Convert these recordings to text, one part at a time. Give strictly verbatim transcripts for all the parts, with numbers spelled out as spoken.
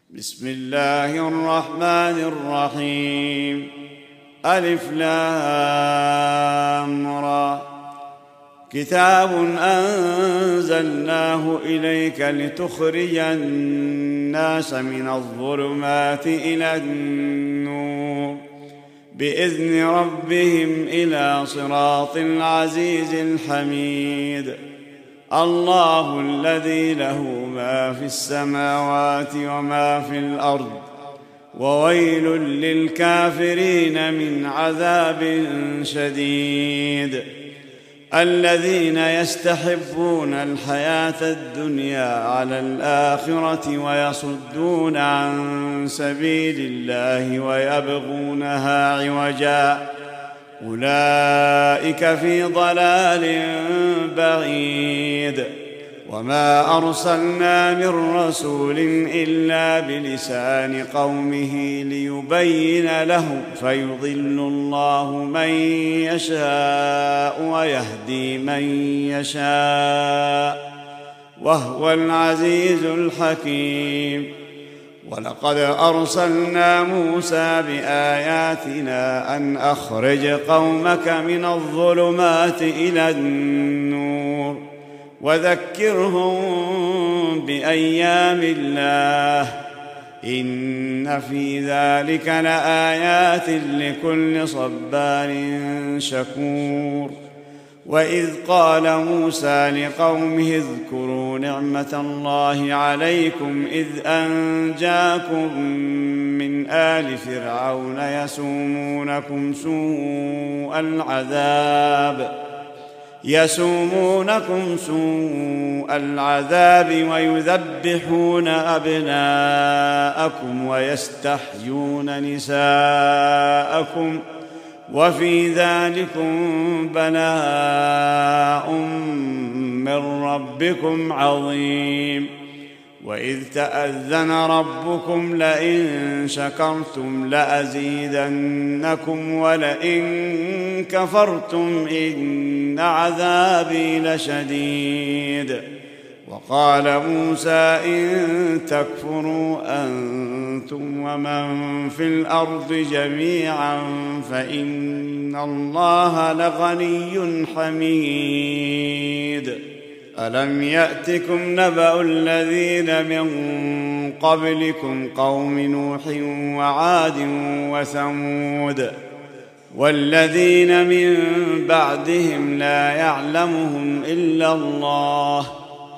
بسم الله الرحمن الرحيم. ألف لام را. كتاب أنزلناه إليك لتخرج الناس من الظلمات إلى النور بإذن ربهم إلى صراط العزيز الحميد. الله الذي له ما في السماوات وما في الأرض وويل للكافرين من عذاب شديد. الذين يستحبون الحياة الدنيا على الآخرة ويصدون عن سبيل الله ويبغونها عوجا أولئك في ضلال بعيد. وما أرسلنا من رسول إلا بلسان قومه ليبين لهم فيضل الله من يشاء ويهدي من يشاء وهو العزيز الحكيم. ولقد أرسلنا موسى بآياتنا أن أخرج قومك من الظلمات إلى النور وذكرهم بأيام الله إن في ذلك لآيات لكل صبار شكور. وإذ قال موسى لقومه اذكروا نعمة الله عليكم إذ أنجاكم من آل فرعون يسومونكم سوء العذاب يسومونكم سوء العذاب ويذبحون أبناءكم ويستحيون نساءكم وفي ذلكم بلاء من ربكم عظيم. وإذ تأذن ربكم لئن شكرتم لأزيدنكم ولئن كفرتم إن عذابي لشديد. وقال موسى إن تكفروا أنتم ومن في الأرض جميعا فإن الله لغني حميد. ألم يأتكم نبأ الذين من قبلكم قوم نوح وعاد وثمود والذين من بعدهم لا يعلمهم إلا الله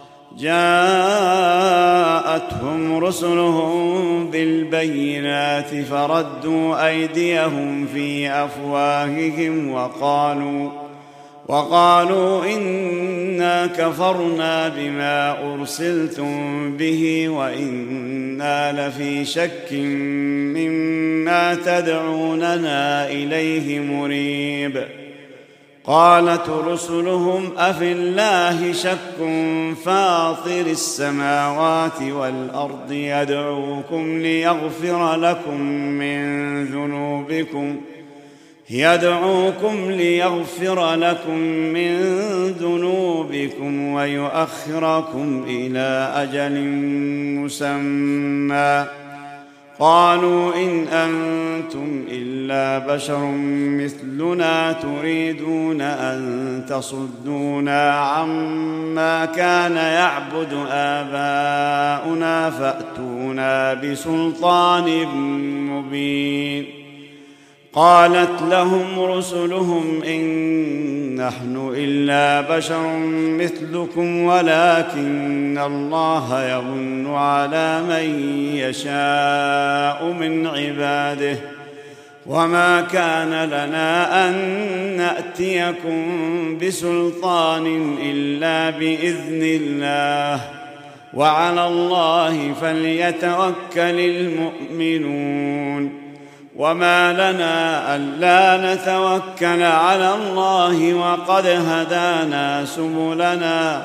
جاءتهم رسلهم بالبينات فردوا أيديهم في أفواههم وقالوا وقالوا إنا كفرنا بما أرسلتم به وإنا لفي شك مما تدعوننا إليه مريب. قالت رسلهم أفي الله شك فاطر السماوات والأرض يدعوكم ليغفر لكم من ذنوبكم يدعوكم ليغفر لكم من ذنوبكم ويؤخركم إلى أجل مسمى. قالوا إن أنتم إلا بشر مثلنا تريدون أن تصدونا عما كان يعبد آباؤنا فأتونا بسلطان مبين. قالت لهم رسلهم إن نحن إلا بشر مثلكم ولكن الله يمن على من يشاء من عباده وما كان لنا أن نأتيكم بسلطان إلا بإذن الله وعلى الله فليتوكل المؤمنون. وما لنا ألا نتوكل على الله وقد هدانا سبلنا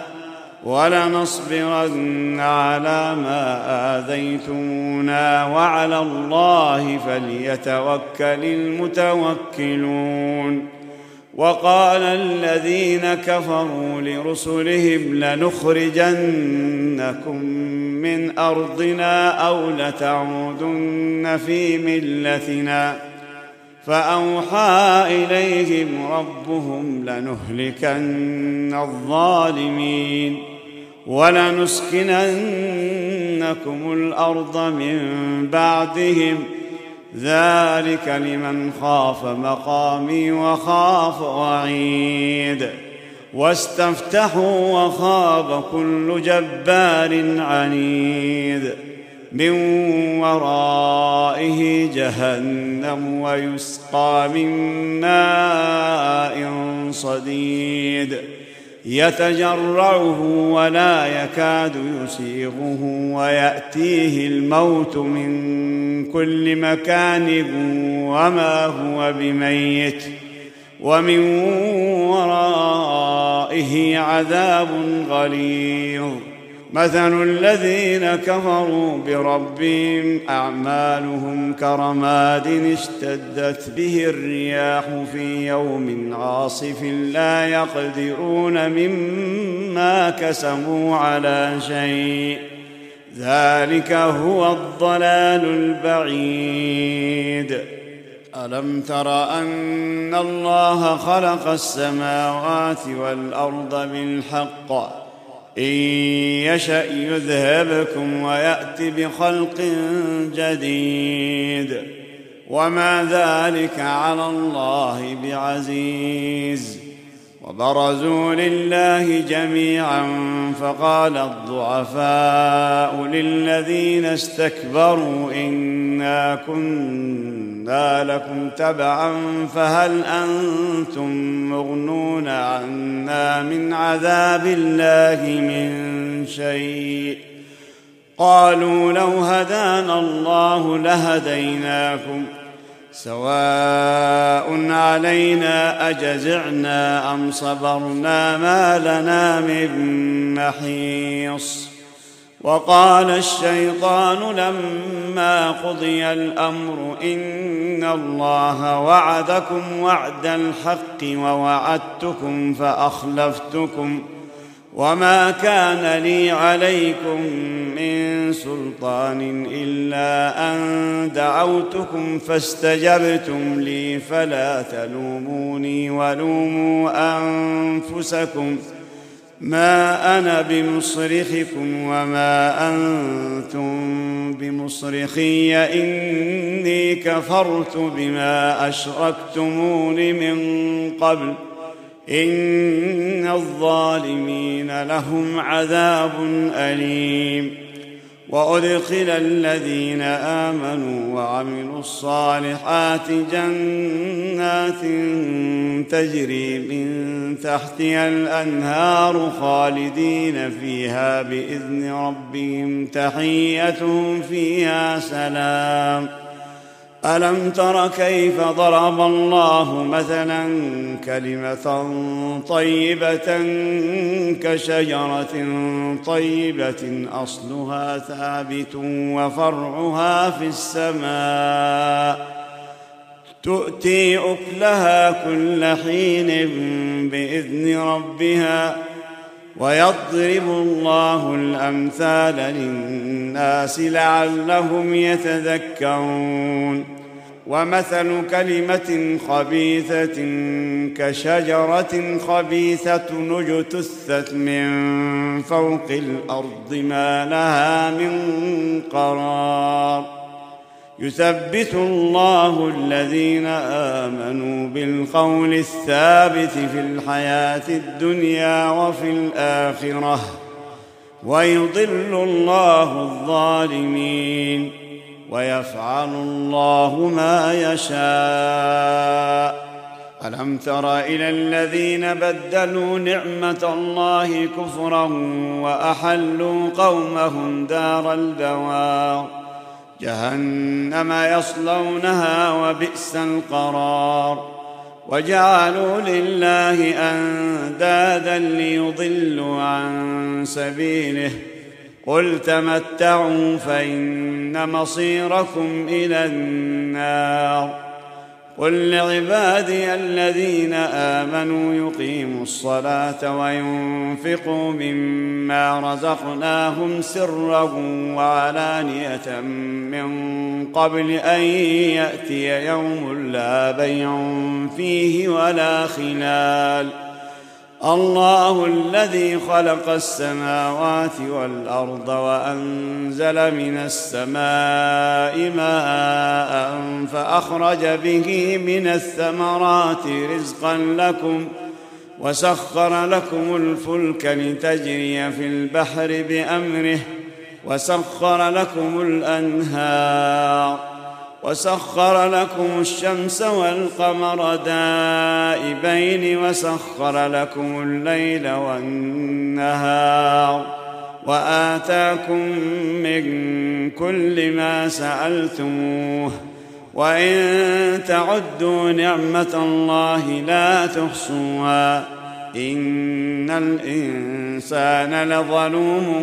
ولنصبرن على ما آذيتمونا وعلى الله فليتوكل المتوكلون. وقال الذين كفروا لرسلهم لنخرجنكم من أرضنا أو لتعودن في ملتنا فأوحى إليهم ربهم لنهلكن الظالمين ولنسكننكم الأرض من بعدهم ذلك لمن خاف مقامي وخاف وعيد واستفتحوا وخاب كل جبار عنيد من ورائه جهنم ويسقى من ماء صديد يتجرعه ولا يكاد يسيغه ويأتيه الموت من كل مكان وما هو بميت ومن ورائه عذاب غليظ مثل الذين كفروا بربهم أعمالهم كرماد اشتدت به الرياح في يوم عاصف لا يقدرون مما كسبوا على شيء ذلك هو الضلال البعيد ألم تر أن الله خلق السماوات والأرض بالحق إن يشأ يذهبكم ويأت بخلق جديد وما ذلك على الله بعزيز وبرزوا لله جميعا فقال الضعفاء للذين استكبروا إنا كنا لكم تبعا فهل أنتم مغنون عنا من عذاب الله من شيء قالوا لو هدانا الله لهديناكم سواء علينا أجزعنا أم صبرنا ما لنا من محيص وقال الشيطان لما قضي الأمر إن الله وعدكم وعد الحق ووعدتكم فأخلفتكم وما كان لي عليكم من سلطان إلا أن دعوتكم فاستجبتم لي فلا تلوموني ولوموا أنفسكم ما أنا بمصرخكم وما أنتم بمصرخي إني كفرت بما أشركتمون من قبل إن الظالمين لهم عذاب أليم وأدخل الذين آمنوا وعملوا الصالحات جنات تجري من تحتها الأنهار خالدين فيها بإذن ربهم تحيتهم فيها سلام ألم تر كيف ضرب الله مثلا كلمة طيبة كشجرة طيبة أصلها ثابت وفرعها في السماء تؤتي أكلها كل حين بإذن ربها ويضرب الله الأمثال للناس لعلهم يتذكرون ومثل كلمة خبيثة كشجرة خبيثة اجتثت من فوق الأرض ما لها من قرار يثبت الله الذين آمنوا بالقول الثابت في الحياة الدنيا وفي الآخرة ويضل الله الظالمين ويفعل الله ما يشاء ألم تر إلى الذين بدلوا نعمة الله كفرا وأحلوا قومهم دار البوار جهنم يصلونها وبئس القرار وجعلوا لله أندادا ليضلوا عن سبيله قل تمتعوا فإن مصيركم إلى النار قل لعبادي الذين آمنوا يقيموا الصلاة وينفقوا مما رزقناهم سرا وعلانية من قبل أن يأتي يوم لا بيع فيه ولا خلال الله الذي خلق السماوات والأرض وأنزل من السماء ماء فأخرج به من الثمرات رزقا لكم وسخر لكم الفلك لتجري في البحر بأمره وسخر لكم الأنهار وسخر لكم الشمس والقمر دائبين وسخر لكم الليل والنهار وآتاكم من كل ما سألتموه وإن تعدوا نعمة الله لا تحصوها إن الإنسان لظلوم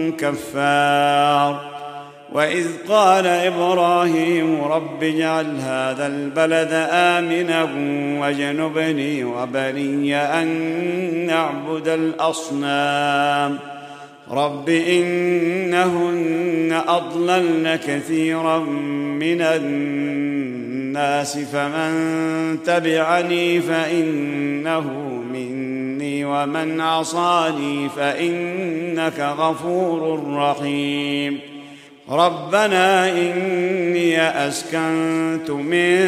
كفار وإذ قال إبراهيم رب اجعل هذا البلد آمنا واجنبني وبني أن نعبد الأصنام رب إنهن أضللن كثيرا من الناس فمن تبعني فإنه مني ومن عصاني فإنك غفور رحيم ربنا إني أسكنت من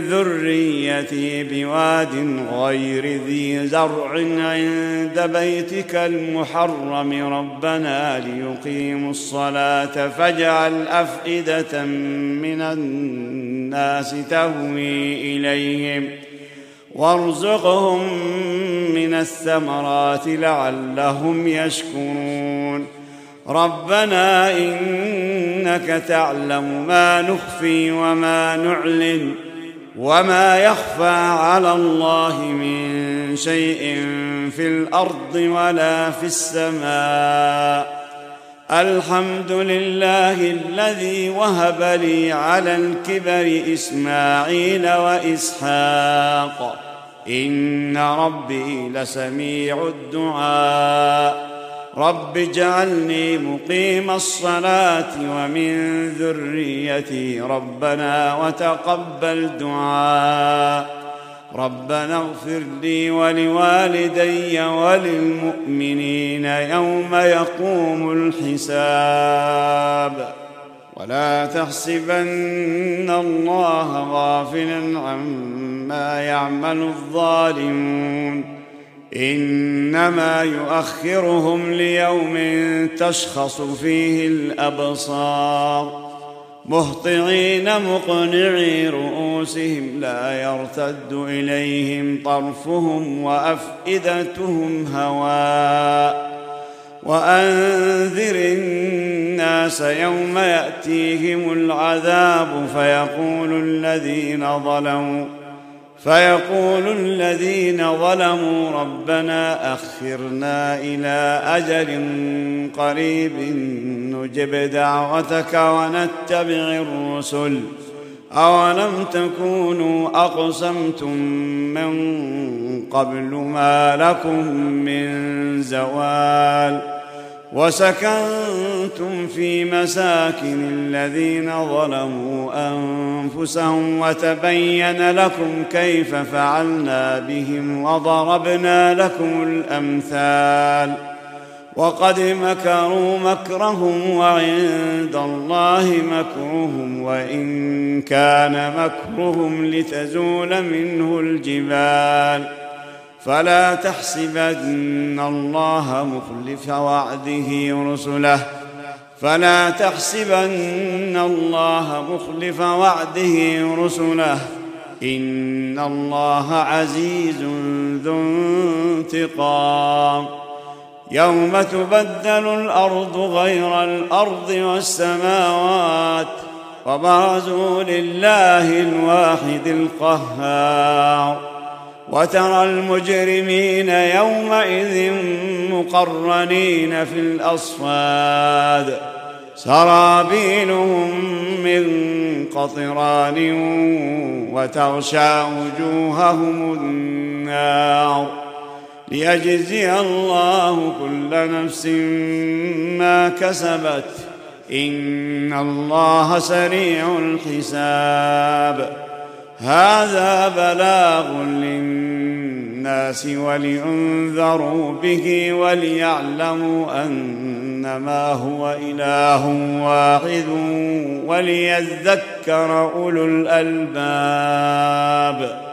ذريتي بواد غير ذي زرع عند بيتك المحرم ربنا ليقيموا الصلاة فاجعل أفئدة من الناس تهوي إليهم وارزقهم من الثمرات لعلهم يشكرون ربنا إنك تعلم ما نخفي وما نعلن وما يخفى على الله من شيء في الأرض ولا في السماء الحمد لله الذي وهب لي على الكبر إسماعيل وإسحاق إن ربي لسميع الدعاء رب اجعلني مقيم الصلاة ومن ذريتي ربنا وتقبل دعاء ربنا اغفر لي ولوالدي وللمؤمنين يوم يقوم الحساب ولا تحسبن الله غافلا عما يعمل الظالمون إنما يؤخرهم ليوم تشخص فيه الأبصار مهطعين مقنعي رؤوسهم لا يرتد إليهم طرفهم وأفئدتهم هواء وأنذر الناس يوم يأتيهم العذاب فيقول الذين ظلموا فيقول الذين ظلموا ربنا أخرنا إلى أجل قريب نجب دعوتك ونتبع الرسل أولم تكونوا أقسمتم من قبل ما لكم من زوال وسكنتم في مساكن الذين ظلموا أنفسهم وتبين لكم كيف فعلنا بهم وضربنا لكم الأمثال وقد مكروا مكرهم وعند الله مكرهم وإن كان مكرهم لتزول منه الجبال فلا تحسبن الله مخلف وعده رسله فلا تحسبن الله مخلف وعده رسله إن الله عزيز ذو انتقام يوم تبدل الأرض غير الأرض والسماوات وبرزوا لله الواحد القهار وترى المجرمين يومئذ مقرنين في الأصفاد سرابيلهم من قطران وتغشى وجوههم النار ليجزي الله كل نفس ما كسبت إن الله سريع الحساب. هذا بلاغ للناس ولينذروا به وليعلموا أنما هو إله واحد وليذكر أولو الألباب.